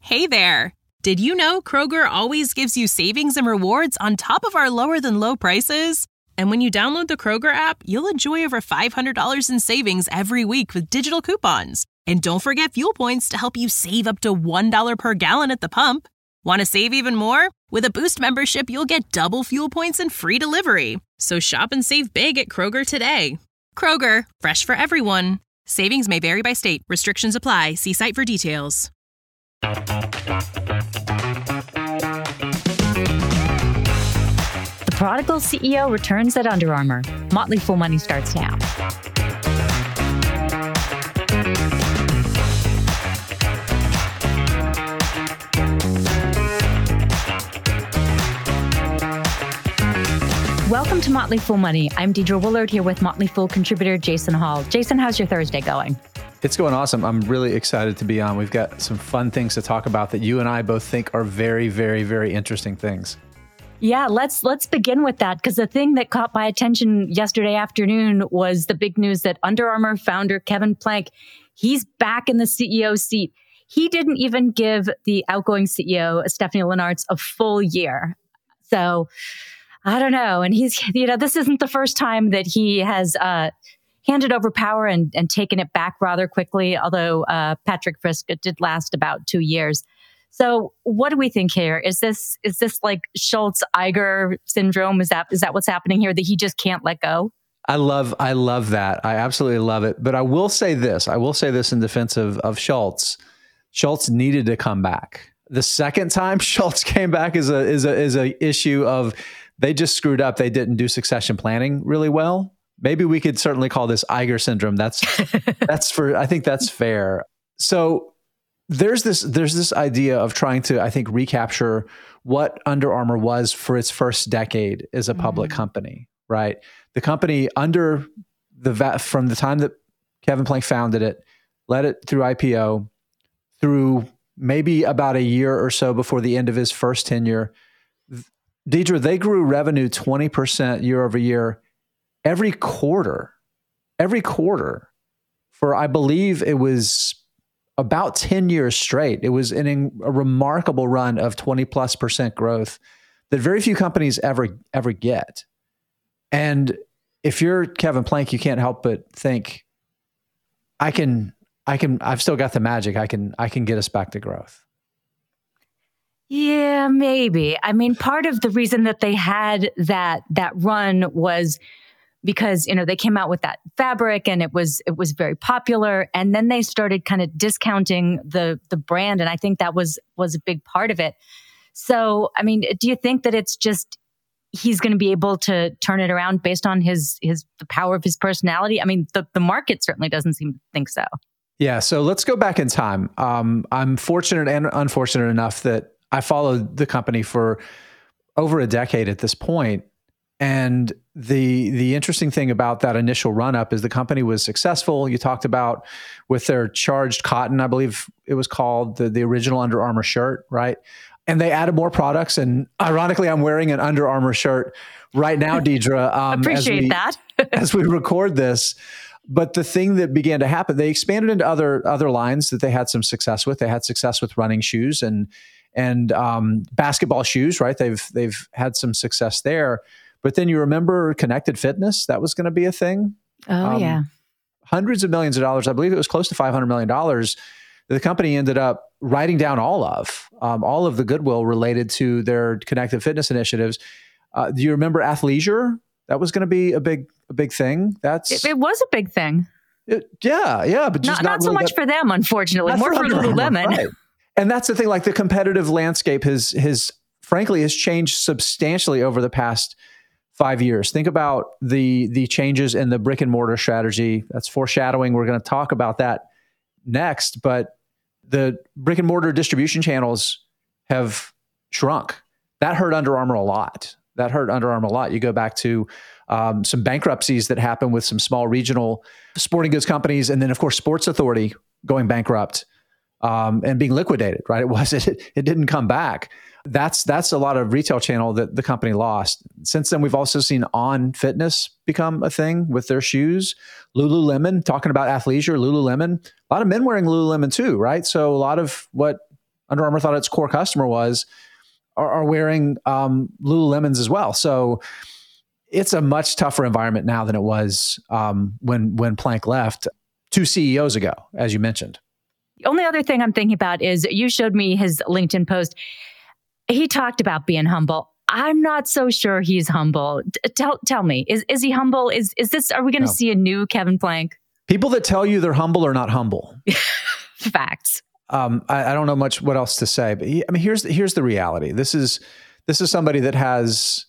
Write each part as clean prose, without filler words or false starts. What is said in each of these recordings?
Hey there! Did you know Kroger always gives you savings and rewards on top of our lower-than-low prices? And when you download the Kroger app, you'll enjoy over $500 in savings every week with digital coupons. And don't forget fuel points to help you save up to $1 per gallon at the pump. Want to save even more? With a Boost membership, you'll get double fuel points and free delivery. So shop and save big at Kroger today. Kroger, fresh for everyone. Savings may vary by state. Restrictions apply. See site for details. The prodigal CEO returns at Under Armour. Motley Fool Money starts now. Welcome to Motley Fool Money. I'm Deidre Woolard here with Motley Fool contributor Jason Hall. Jason, how's your Thursday going? It's going awesome. I'm really excited to be on. We've got some fun things to talk about that you and I both think are very, very, very interesting things. Yeah, let's begin with that, because the thing that caught my attention yesterday afternoon was the big news that Under Armour founder Kevin Plank, he's back in the CEO seat. He didn't even give the outgoing CEO, Stephanie Linnartz, a full year. So I don't know. And he's, this isn't the first time that he has handed over power and taken it back rather quickly, although Patrick Frisk, it did last about 2 years. So what do we think here? Is this like Schultz-Iger syndrome? Is that what's happening here, that he just can't let go? I love that. I absolutely love it. But I will say this in defense of Schultz. Schultz needed to come back. The second time Schultz came back is a issue of they just screwed up. They didn't do succession planning really well. Maybe we could certainly call this Iger syndrome. I think that's fair. So there's this idea of trying to, I think, recapture what Under Armour was for its first decade as a public company, right? The company from the time that Kevin Plank founded it, led it through IPO, through maybe about a year or so before the end of his first tenure. Deidre, they grew revenue 20% year over year every quarter for, I believe it was about 10 years straight. It was a remarkable run of 20+% growth that very few companies ever get. And if you're Kevin Plank, you can't help but think, I've still got the magic. I can get us back to growth. Yeah, maybe. I mean, part of the reason that they had that run was because, they came out with that fabric and it was very popular. And then they started kind of discounting the brand. And I think that was a big part of it. So, I mean, do you think that it's just he's going to be able to turn it around based on the power of his personality? I mean, the market certainly doesn't seem to think so. Yeah. So let's go back in time. I'm fortunate and unfortunate enough that I followed the company for over a decade at this point. And the interesting thing about that initial run-up is the company was successful. You talked about with their Charged Cotton, I believe it was called, the original Under Armour shirt, right? And they added more products. And ironically, I'm wearing an Under Armour shirt right now, Deidre. Appreciate that. As we record this. But the thing that began to happen, they expanded into other lines that they had some success with. They had success with running shoes and basketball shoes, right? They've had some success there. But then you remember connected fitness, that was going to be a thing. Oh, yeah. Hundreds of millions of dollars. I believe it was close to $500 million. The company ended up writing down all of the goodwill related to their connected fitness initiatives. Do you remember athleisure? That was going to be a big thing. It was a big thing. Yeah, but just not so much for them, unfortunately. More for Lululemon. Right. And that's the thing. Like, the competitive landscape has frankly changed substantially over the past 5 years. Think about the changes in the brick and mortar strategy. That's foreshadowing. We're going to talk about that next. But the brick and mortar distribution channels have shrunk. That hurt Under Armour a lot. You go back to some bankruptcies that happened with some small regional sporting goods companies, and then of course Sports Authority going bankrupt and being liquidated. Right? It didn't come back. That's a lot of retail channel that the company lost. Since then, we've also seen On Fitness become a thing with their shoes. Lululemon, talking about athleisure, Lululemon, a lot of men wearing Lululemon too, right? So a lot of what Under Armour thought its core customer was, are wearing Lululemons as well. So it's a much tougher environment now than it was when Plank left 2 CEOs ago, as you mentioned. The only other thing I'm thinking about is you showed me his LinkedIn post. He talked about being humble. I'm not so sure he's humble. Tell me, is he humble? Is this? Are we going to see a new Kevin Plank? People that tell you they're humble are not humble. Facts. I don't know much what else to say, but here's the reality. This is somebody that has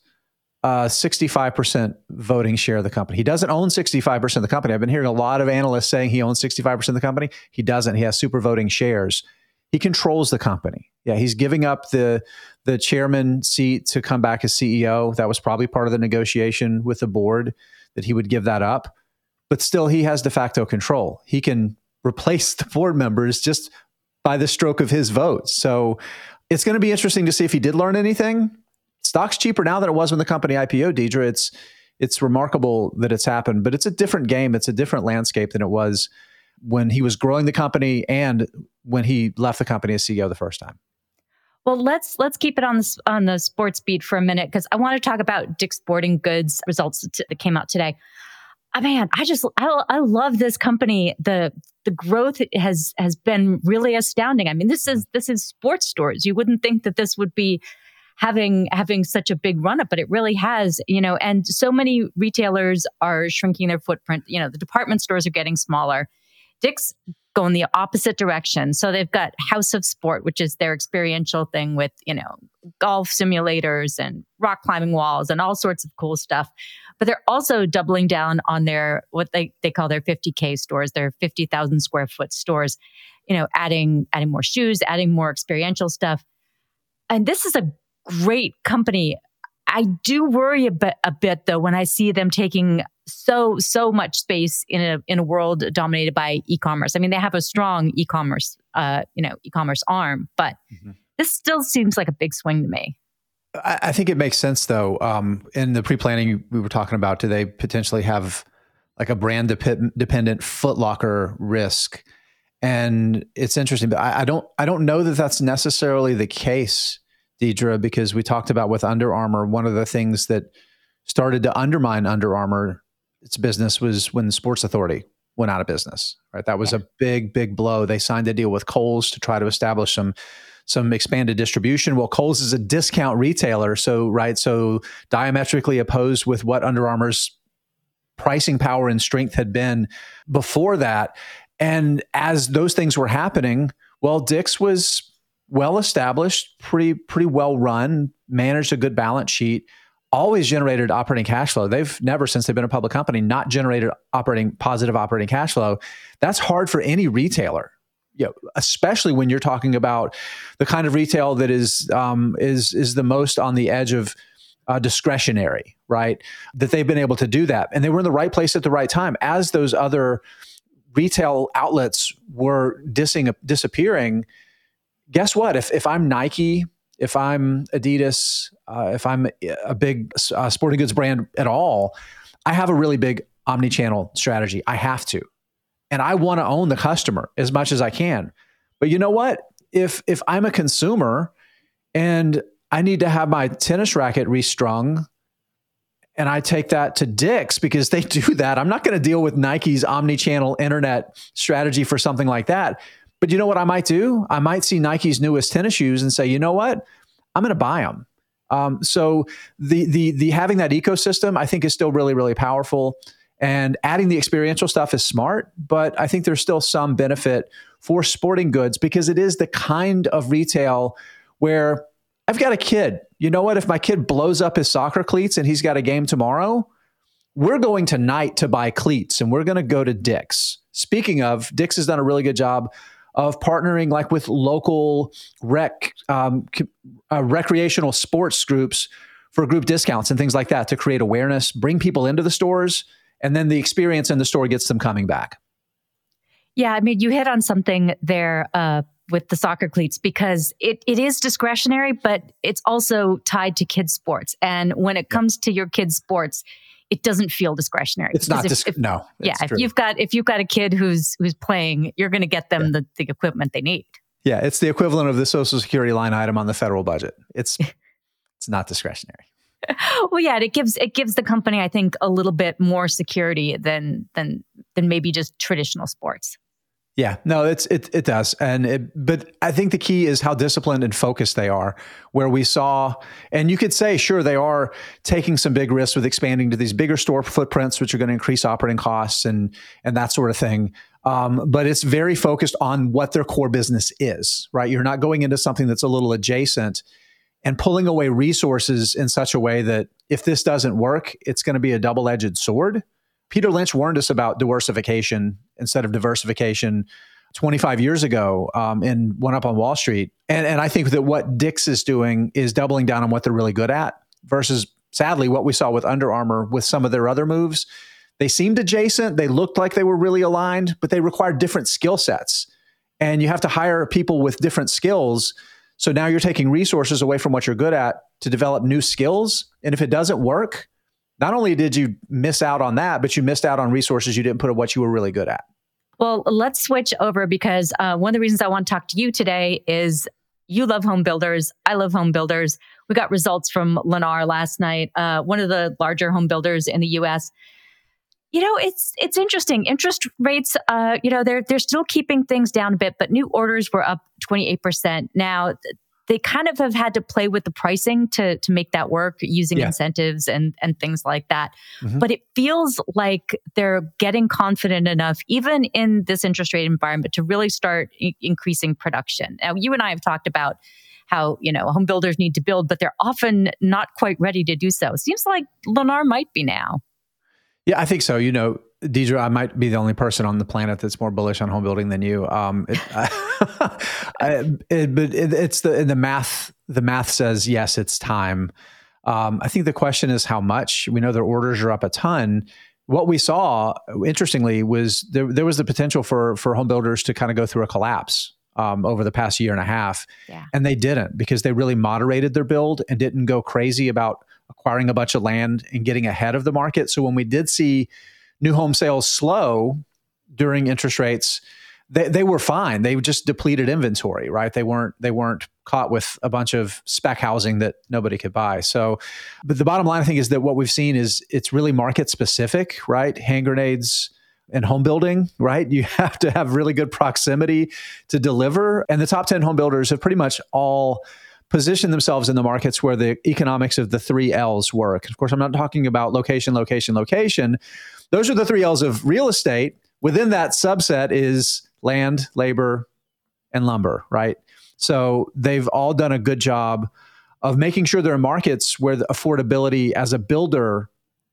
65% voting share of the company. He doesn't own 65% of the company. I've been hearing a lot of analysts saying he owns 65% of the company. He doesn't. He has super voting shares. He controls the company. Yeah, he's giving up the chairman seat to come back as CEO. That was probably part of the negotiation with the board, that he would give that up. But still, he has de facto control. He can replace the board members just by the stroke of his vote. So it's going to be interesting to see if he did learn anything. Stock's cheaper now than it was when the company IPO'd, Deidre. It's remarkable that it's happened, but it's a different game. It's a different landscape than it was when he was growing the company and when he left the company as CEO the first time. Well, let's keep it on the sports beat for a minute, because I want to talk about Dick's Sporting Goods results that came out today. Man, I love this company. The growth has been really astounding. I mean, this is sports stores. You wouldn't think that this would be having such a big run up, but it really has, and so many retailers are shrinking their footprint. The department stores are getting smaller. Dick's going the opposite direction. So they've got House of Sport, which is their experiential thing with, golf simulators and rock climbing walls and all sorts of cool stuff. But they're also doubling down on their, what they call their 50K stores, their 50,000 square foot stores, adding more shoes, adding more experiential stuff. And this is a great company. I do worry a bit though, when I see them taking so much space in a world dominated by e-commerce. I mean, they have a strong e-commerce arm, but this still seems like a big swing to me. I think it makes sense though. In the pre-planning we were talking about, do they potentially have like a brand dependent Foot Locker risk? And it's interesting, but I don't know that that's necessarily the case, Deidre, because we talked about with Under Armour, one of the things that started to undermine Under Armour, its business, was when the Sports Authority went out of business, right? That was a big blow. They signed a deal with Kohl's to try to establish some expanded distribution. Well, Kohl's is a discount retailer, so diametrically opposed with what Under Armour's pricing power and strength had been before that. And as those things were happening, well, Dick's was well established, pretty well run, managed a good balance sheet, always generated operating cash flow. They've never, since they've been a public company, not generated positive operating cash flow. That's hard for any retailer, especially when you're talking about the kind of retail that is the most on the edge of discretionary, right? That they've been able to do that, and they were in the right place at the right time as those other retail outlets were disappearing. Guess what? If I'm Nike, if I'm Adidas, if I'm a big sporting goods brand at all, I have a really big omni-channel strategy. I have to. And I want to own the customer as much as I can. But you know what? If I'm a consumer and I need to have my tennis racket restrung and I take that to Dick's because they do that, I'm not going to deal with Nike's omni-channel internet strategy for something like that. But you know what I might do? I might see Nike's newest tennis shoes and say, you know what? I'm going to buy them. So the having that ecosystem, I think, is still really, really powerful. And adding the experiential stuff is smart, but I think there's still some benefit for sporting goods because it is the kind of retail where I've got a kid. You know what? If my kid blows up his soccer cleats and he's got a game tomorrow, we're going tonight to buy cleats and we're going to go to Dick's. Speaking of, Dick's has done a really good job of partnering like with local recreational sports groups for group discounts and things like that to create awareness, bring people into the stores, and then the experience in the store gets them coming back. Yeah, I mean, you hit on something there with the soccer cleats because it is discretionary, but it's also tied to kids' sports. And when it comes to your kids' sports, it doesn't feel discretionary. It's not no. Yeah, if you've got a kid who's playing, you're going to get them the equipment they need. Yeah, it's the equivalent of the Social Security line item on the federal budget. It's not discretionary. Well, yeah, it gives the company, I think, a little bit more security than maybe just traditional sports. Yeah, no, it does, but I think the key is how disciplined and focused they are. Where we saw, and you could say, sure, they are taking some big risks with expanding to these bigger store footprints, which are going to increase operating costs and that sort of thing. But it's very focused on what their core business is, right? You're not going into something that's a little adjacent and pulling away resources in such a way that if this doesn't work, it's going to be a double-edged sword. Peter Lynch warned us about diversification instead of diversification 25 years ago in One Up on Wall Street. And I think that what Dick's is doing is doubling down on what they're really good at versus, sadly, what we saw with Under Armour with some of their other moves. They seemed adjacent. They looked like they were really aligned, but they required different skill sets. And you have to hire people with different skills. So now you're taking resources away from what you're good at to develop new skills. And if it doesn't work, not only did you miss out on that, but you missed out on resources you didn't put at what you were really good at. Well, let's switch over because one of the reasons I want to talk to you today is you love home builders. I love home builders. We got results from Lennar last night, one of the larger home builders in the U.S. You know, it's interesting. Interest rates, they're still keeping things down a bit, but new orders were up 28%. Now, they kind of have had to play with the pricing to make that work using incentives and things like that. Mm-hmm. But it feels like they're getting confident enough, even in this interest rate environment, to really start increasing production. Now, you and I have talked about how, home builders need to build, but they're often not quite ready to do so. It seems like Lennar might be now. Yeah, I think so. Deidre, I might be the only person on the planet that's more bullish on home building than you. But it's the math. The math says yes, it's time. I think the question is how much. We know their orders are up a ton. What we saw, interestingly, was there was the potential for home builders to kind of go through a collapse over the past year and a half, and they didn't because they really moderated their build and didn't go crazy about acquiring a bunch of land and getting ahead of the market. So when we did see new home sales slow during interest rates, they were fine. They just depleted inventory, right? They weren't caught with a bunch of spec housing that nobody could buy. So, but the bottom line, I think, is that what we've seen is it's really market specific, right? Hand grenades and home building, right? You have to have really good proximity to deliver. And the top 10 home builders have pretty much all position themselves in the markets where the economics of the 3 L's work. Of course, I'm not talking about location, location, location. Those are the 3 L's of real estate. Within that subset is land, labor, and lumber, right? So they've all done a good job of making sure there are markets where the affordability as a builder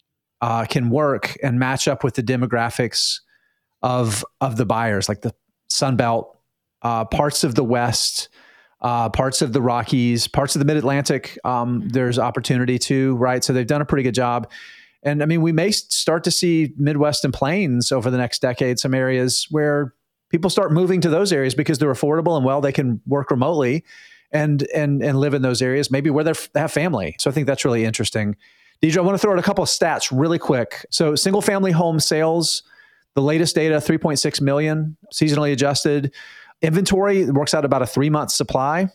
can work and match up with the demographics of the buyers, like the Sun Belt, parts of the West, parts of the Rockies, parts of the Mid-Atlantic. There's opportunity too, right? So they've done a pretty good job. And I mean, we may start to see Midwest and Plains over the next decade, some areas where people start moving to those areas because they're affordable and they can work remotely and live in those areas, maybe where they have family. So I think that's really interesting. Deidre, I want to throw out a couple of stats really quick. So single family home sales, the latest data, 3.6 million, seasonally adjusted. Inventory works out about a 3-month supply.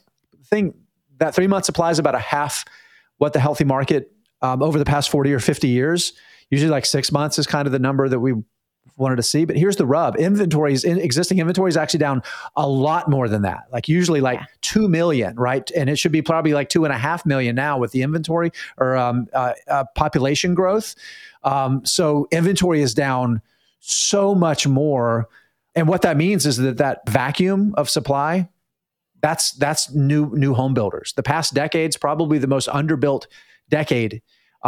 That 3-month supply is about a half what the healthy market over the past 40 or 50 years. Usually like 6 months is kind of the number that we wanted to see. But here's the rub. Existing inventory is actually down a lot more than that. Like usually 2 million, right? And it should be probably like 2.5 million now with the inventory or population growth. So inventory is down so much more. And what that means is that vacuum of supply, that's new home builders. The past decade's probably the most underbuilt decade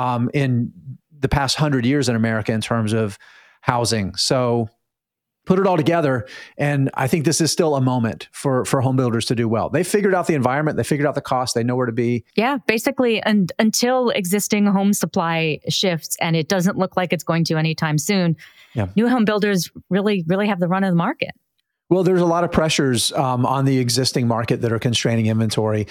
in the past 100 years in America in terms of housing. So put it all together, and I think this is still a moment for home builders to do well. They figured out the environment, they figured out the cost, they know where to be. Yeah, basically, and until existing home supply shifts, and it doesn't look like it's going to anytime soon, new home builders really, really have the run of the market. Well, there's a lot of pressures on the existing market that are constraining inventory.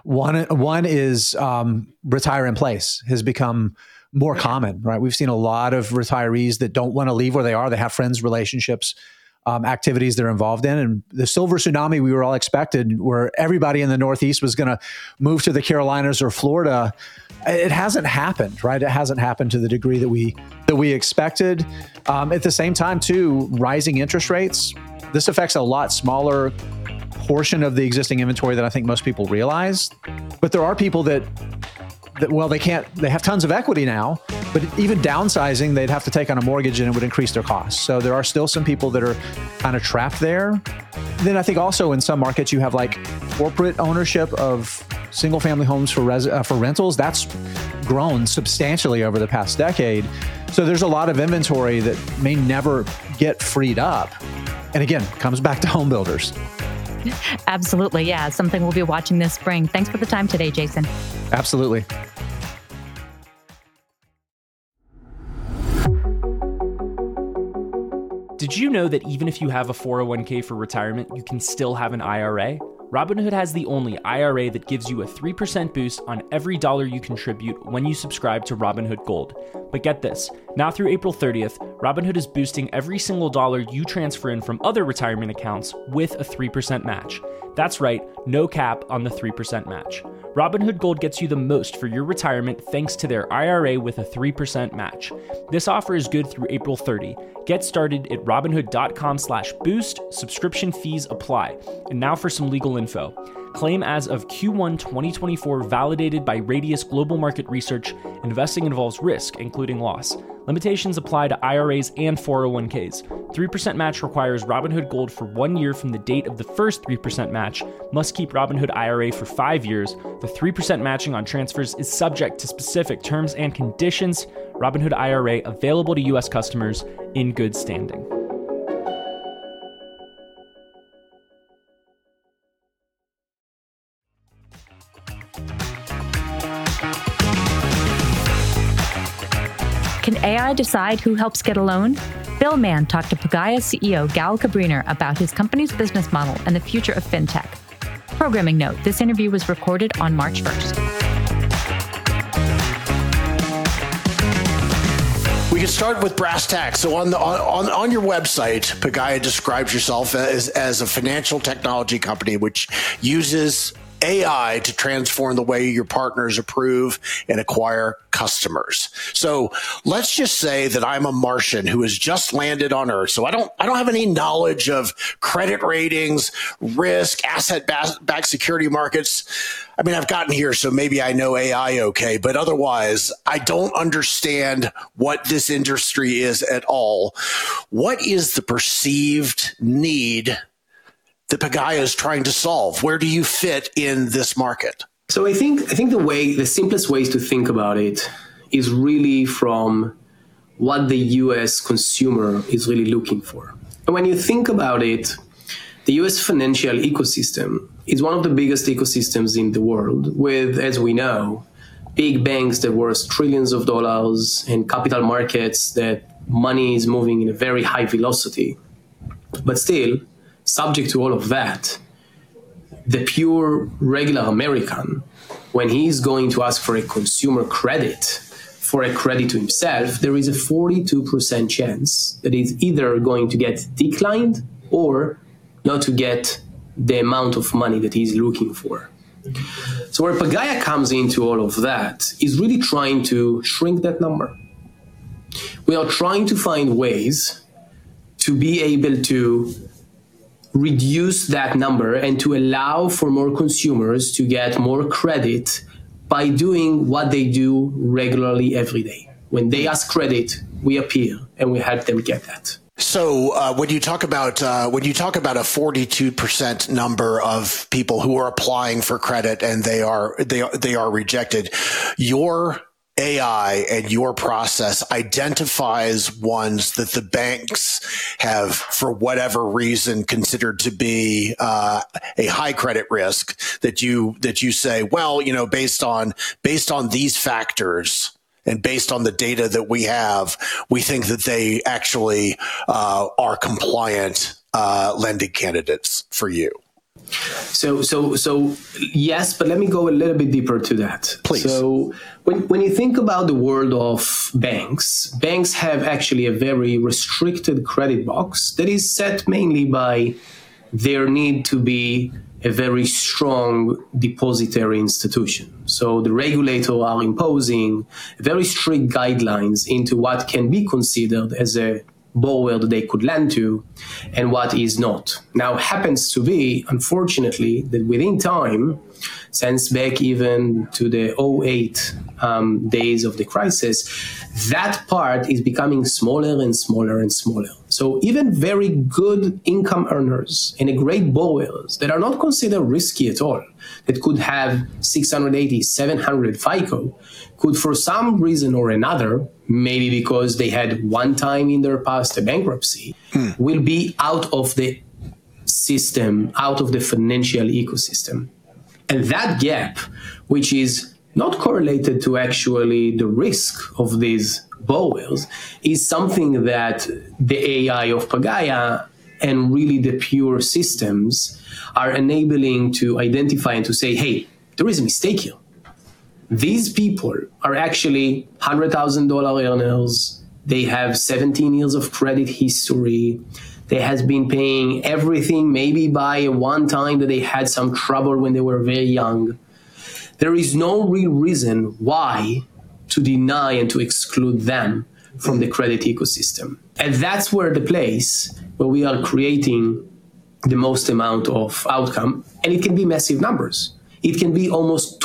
One is retire in place has become more common, right? We've seen a lot of retirees that don't want to leave where they are. They have friends, relationships activities they're involved in. And the silver tsunami we were all expected, where everybody in the Northeast was going to move to the Carolinas or Florida, it hasn't happened, right? It hasn't happened to the degree that we expected. At the same time, too, rising interest rates. This affects a lot smaller portion of the existing inventory than I think most people realize. But there are people that they have tons of equity now, but even downsizing, they'd have to take on a mortgage and it would increase their costs. So there are still some people that are kind of trapped there. Then I think also in some markets, you have like corporate ownership of single family homes for rentals. That's grown substantially over the past decade. So there's a lot of inventory that may never get freed up. And again, comes back to home builders. Absolutely. Yeah. Something we'll be watching this spring. Thanks for the time today, Jason. Absolutely. Did you know that even if you have a 401k for retirement, you can still have an IRA? Robinhood has the only IRA that gives you a 3% boost on every dollar you contribute when you subscribe to Robinhood Gold. But get this, now through April 30th, Robinhood is boosting every single dollar you transfer in from other retirement accounts with a 3% match. That's right, no cap on the 3% match. Robinhood Gold gets you the most for your retirement thanks to their IRA with a 3% match. This offer is good through April 30. Get started at robinhood.com/boost. Subscription fees apply. And now for some legal info. Claim as of Q1 2024 validated by Radius Global Market Research. Investing involves risk, including loss. Limitations apply to IRAs and 401ks. 3% match requires Robinhood Gold for 1 year from the date of the first 3% match. Must keep Robinhood IRA for 5 years. The 3% matching on transfers is subject to specific terms and conditions. Robinhood IRA available to U.S. customers in good standing. Can AI decide who helps get a loan? Bill Mann talked to Pagaya CEO Gal Cabriner about his company's business model and the future of fintech. Programming note, this interview was recorded on March 1st. We can start with brass tacks. So on your website, Pagaya describes yourself as a financial technology company which uses AI to transform the way your partners approve and acquire customers. So let's just say that I'm a Martian who has just landed on Earth. So I don't have any knowledge of credit ratings, risk, asset-backed security markets. I mean, I've gotten here, so maybe I know AI okay, but otherwise, I don't understand what this industry is at all. What is the perceived need that Pagaya is trying to solve? Where do you fit in this market? So I think the simplest ways to think about it is really from what the US consumer is really looking for. And when you think about it, the US financial ecosystem is one of the biggest ecosystems in the world with, as we know, big banks that worth trillions of dollars and capital markets that money is moving in a very high velocity. But still, subject to all of that, the pure regular American, when he's going to ask for a consumer credit, for a credit to himself, there is a 42% chance that he's either going to get declined or not to get the amount of money that he's looking for. So where Pagaya comes into all of that is really trying to shrink that number. We are trying to find ways to be able to reduce that number and to allow for more consumers to get more credit by doing what they do regularly every day. When they ask credit, we appear and we help them get that. So when you talk about a 42% number of people who are applying for credit and they are rejected, your AI and your process identifies ones that the banks have, for whatever reason, considered to be a high credit risk, that you say, well, you know, based on these factors and based on the data that we have, we think that they actually are compliant lending candidates for you. So yes, but let me go a little bit deeper to that. Please. So when you think about the world of banks have actually a very restricted credit box that is set mainly by their need to be a very strong depository institution. So the regulators are imposing very strict guidelines into what can be considered as a borrower that they could lend to and what is not. Now, happens to be, unfortunately, that within time, since back even to the 2008 days of the crisis, that part is becoming smaller and smaller and smaller. So even very good income earners and great borrowers that are not considered risky at all, that could have 680, 700 FICO, could for some reason or another, maybe because they had one time in their past a bankruptcy, will be out of the system, out of the financial ecosystem. And that gap, which is not correlated to actually the risk of these borrowers, is something that the AI of Pagaya and really the pure systems are enabling to identify and to say, hey, there is a mistake here. These people are actually $100,000 earners. They have 17 years of credit history. They have been paying everything, maybe by a one time that they had some trouble when they were very young. There is no real reason why to deny and to exclude them from the credit ecosystem. And that's where the place where we are creating the most amount of outcome, and it can be massive numbers. It can be almost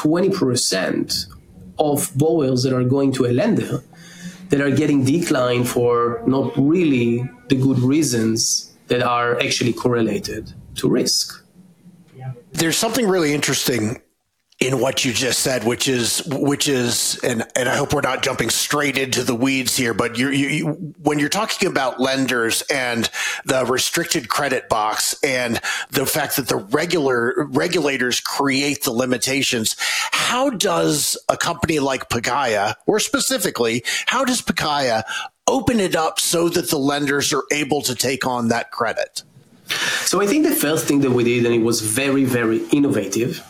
20% of borrowers that are going to a lender that are getting declined for not really the good reasons that are actually correlated to risk. There's something really interesting in what you just said, which is, and I hope we're not jumping straight into the weeds here, but when you're talking about lenders and the restricted credit box and the fact that the regulators create the limitations, how does a company like Pagaya, or specifically, how does Pagaya open it up so that the lenders are able to take on that credit? So I think the first thing that we did, and it was very, very innovative,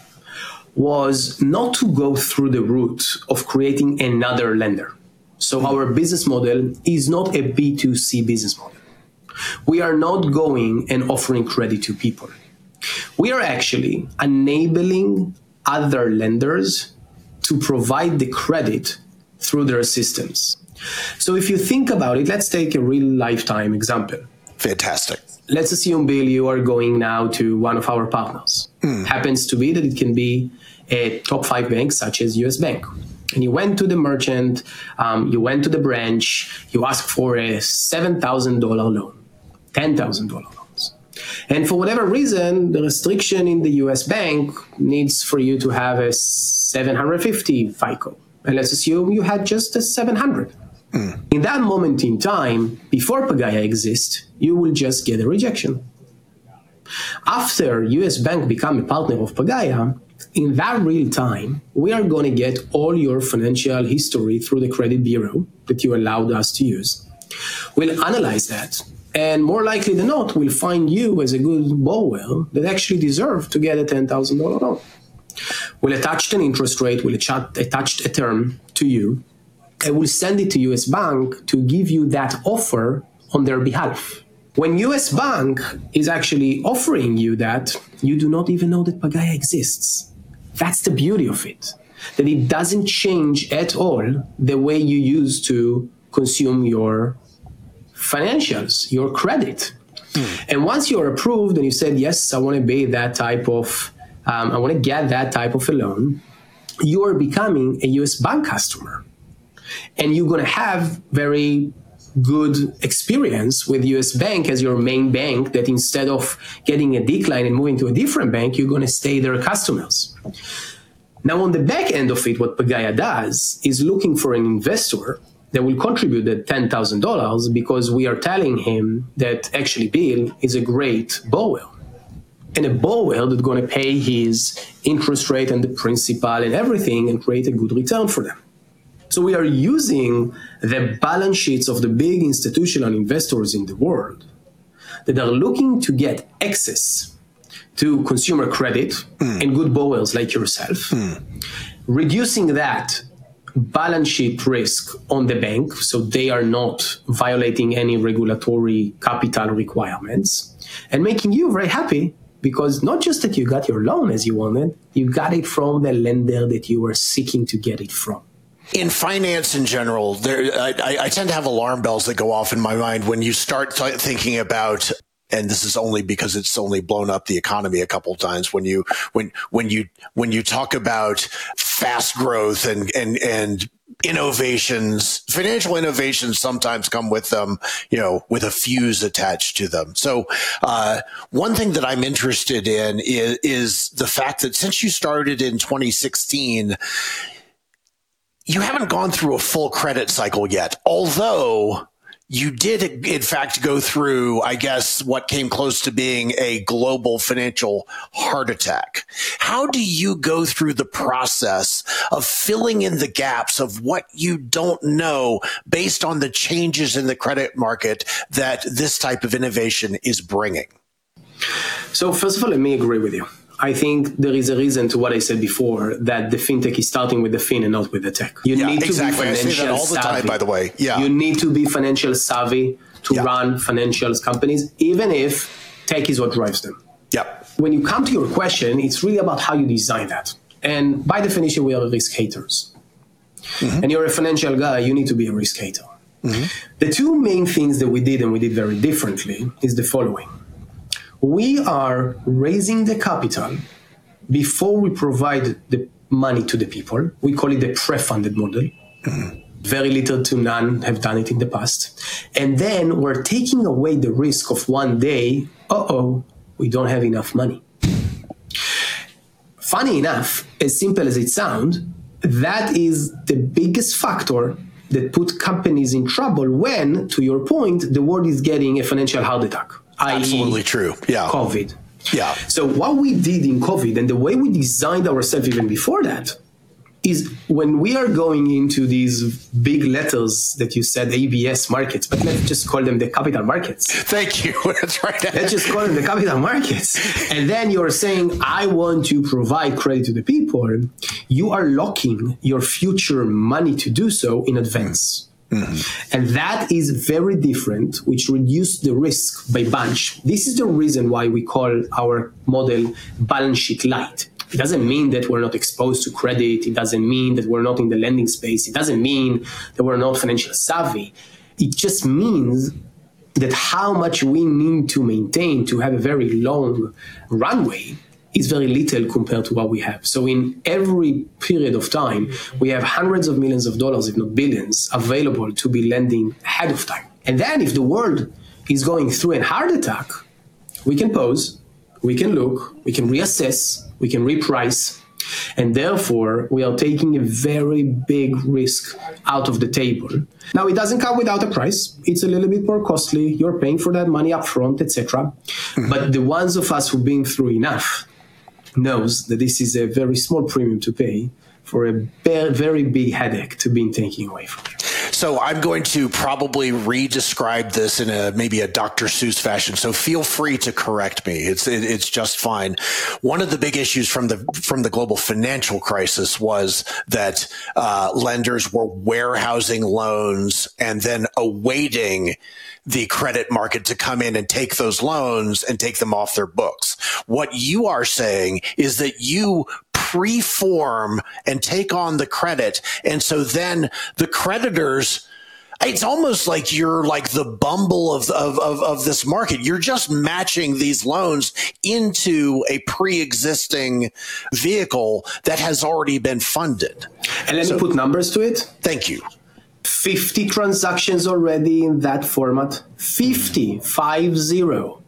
was not to go through the route of creating another lender. So our business model is not a B2C business model. We are not going and offering credit to people. We are actually enabling other lenders to provide the credit through their systems. So if you think about it, let's take a real lifetime example. Fantastic. Let's assume, Bill, you are going now to one of our partners. Happens to be that it can be a top 5 bank such as US Bank. And you went to the merchant, you went to the branch, you asked for a $7,000 loan, $10,000 loans. And for whatever reason, the restriction in the US Bank needs for you to have a 750 FICO. And let's assume you had just a 700. In that moment in time, before Pagaya exists, you will just get a rejection. After US Bank become a partner of Pagaya, in that real time, we are going to get all your financial history through the credit bureau that you allowed us to use. We'll analyze that, and more likely than not, we'll find you as a good borrower that actually deserve to get a $10,000 loan. We'll attach an interest rate, we'll attach a term to you, and we'll send it to US Bank to give you that offer on their behalf. When US Bank is actually offering you that, you do not even know that Pagaya exists. That's the beauty of it, that it doesn't change at all the way you used to consume your financials, your credit. And once you're approved and you said, yes, I want to be that type of, I want to get that type of a loan, you are becoming a US Bank customer. And you're going to have very good experience with US Bank as your main bank, that instead of getting a decline and moving to a different bank, you're going to stay their customers. Now, on the back end of it, what Pagaya does is looking for an investor that will contribute that $10,000 because we are telling him that actually Bill is a great borrower. And a borrower that's going to pay his interest rate and the principal and everything and create a good return for them. So we are using the balance sheets of the big institutional investors in the world that are looking to get access to consumer credit and good borrowers like yourself, reducing that balance sheet risk on the bank so they are not violating any regulatory capital requirements, and making you very happy because not just that you got your loan as you wanted, you got it from the lender that you were seeking to get it from. In finance in general, I tend to have alarm bells that go off in my mind when you start thinking about, and this is only because it's only blown up the economy a couple of times, when you talk about fast growth and innovations, financial innovations sometimes come with them, with a fuse attached to them. So one thing that I'm interested in is the fact that since you started in 2016, you haven't gone through a full credit cycle yet, although you did, in fact, go through, I guess, what came close to being a global financial heart attack. How do you go through the process of filling in the gaps of what you don't know based on the changes in the credit market that this type of innovation is bringing? So first of all, let me agree with you. I think there is a reason to what I said before, that the fintech is starting with the fin and not with the tech. You need to be financial I say that all the time, by the way. Yeah. You need to be financial savvy to run financial companies, even if tech is what drives them. Yep. When you come to your question, it's really about how you design that. And by definition, we are risk haters. Mm-hmm. And you're a financial guy, you need to be a risk hater. Mm-hmm. The two main things that we did, and we did very differently, is the following. We are raising the capital before we provide the money to the people. We call it the pre-funded model. Mm-hmm. Very little to none have done it in the past. And then we're taking away the risk of one day, we don't have enough money. Funny enough, as simple as it sounds, that is the biggest factor that put companies in trouble when, to your point, the world is getting a financial heart attack. Absolutely true. Yeah. COVID. Yeah. So what we did in COVID and the way we designed ourselves even before that is when we are going into these big letters that you said ABS markets, but let's just call them the capital markets. Thank you. That's right. Let's just call them the capital markets. And then you're saying, I want to provide credit to the people. You are locking your future money to do so in advance. Mm-hmm. And that is very different, which reduces the risk by bunch. This is the reason why we call our model balance sheet light. It doesn't mean that we're not exposed to credit. It doesn't mean that we're not in the lending space. It doesn't mean that we're not financially savvy. It just means that how much we need to maintain to have a very long runway is very little compared to what we have. So in every period of time, we have hundreds of millions of dollars, if not billions, available to be lending ahead of time. And then if the world is going through a heart attack, we can pause, we can look, we can reassess, we can reprice, and therefore we are taking a very big risk out of the table. Now, it doesn't come without a price. It's a little bit more costly. You're paying for that money up front, etc. Mm-hmm. But the ones of us who've been through enough knows that this is a very small premium to pay for a very big headache to be taking away from you. So I'm going to probably re-describe this in maybe a Dr. Seuss fashion. So feel free to correct me. It's just fine. One of the big issues from the global financial crisis was that lenders were warehousing loans and then awaiting the credit market to come in and take those loans and take them off their books. What you are saying is that you preform and take on the credit. And so then the creditors, it's almost like you're like the Bumble of this market. You're just matching these loans into a pre-existing vehicle that has already been funded. And let me put numbers to it. Thank you. 50 transactions already in that format. 50. $20+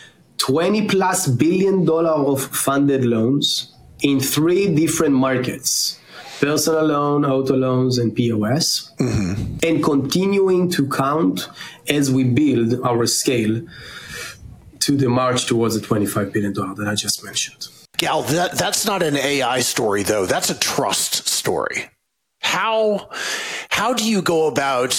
billion of funded loans in 3 different markets: personal loan, auto loans, and POS, mm-hmm. and continuing to count as we build our scale to the march towards the $25 billion that I just mentioned. Gal, that's not an AI story, though. That's a trust story. How how do you go about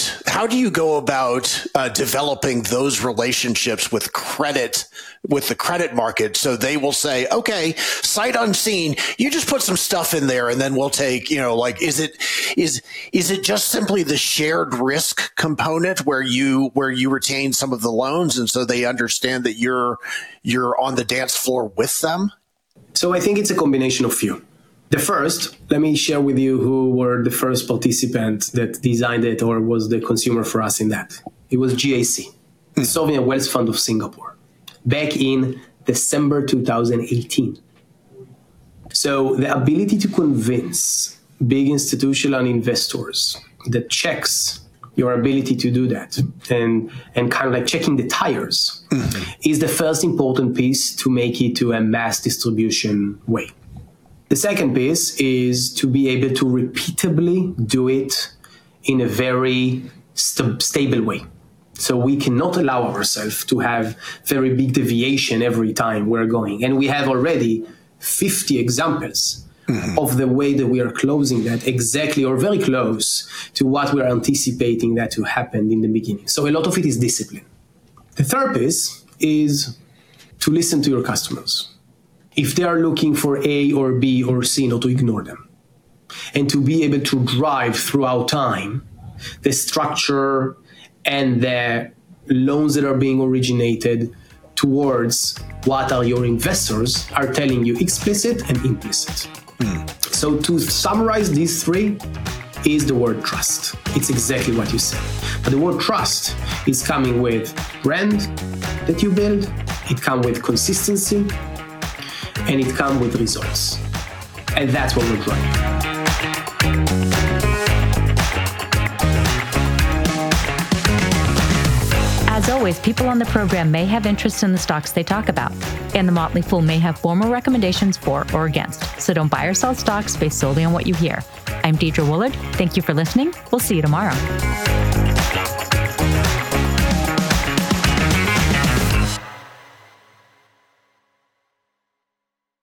developing those relationships with the credit market, so they will say, okay, sight unseen, you just put some stuff in there and then we'll take, is it just simply the shared risk component where you retain some of the loans, and so they understand that you're on the dance floor with them? So I think it's a combination of few. The first, let me share with you who were the first participant that designed it or was the consumer for us in that. It was GIC, the Sovereign Wealth Fund of Singapore, back in December 2018. So the ability to convince big institutional investors that checks your ability to do that and kind of like checking the tires is the first important piece to make it to a mass distribution way. The second piece is to be able to repeatably do it in a very stable way. So we cannot allow ourselves to have very big deviation every time we're going. And we have already 50 examples of the way that we are closing that exactly or very close to what we are anticipating that to happen in the beginning. So a lot of it is discipline. The third piece is to listen to your customers. If they are looking for A or B or C, not to ignore them. And to be able to drive throughout time the structure and the loans that are being originated towards what are your investors are telling you, explicit and implicit. So to summarize these three is the word trust. It's exactly what you said. But the word trust is coming with brand that you build, it comes with consistency, and it comes with results. And that's what we're driving. As always, people on the program may have interest in the stocks they talk about, and the Motley Fool may have formal recommendations for or against. So don't buy or sell stocks based solely on what you hear. I'm Deidre Woolard. Thank you for listening. We'll see you tomorrow.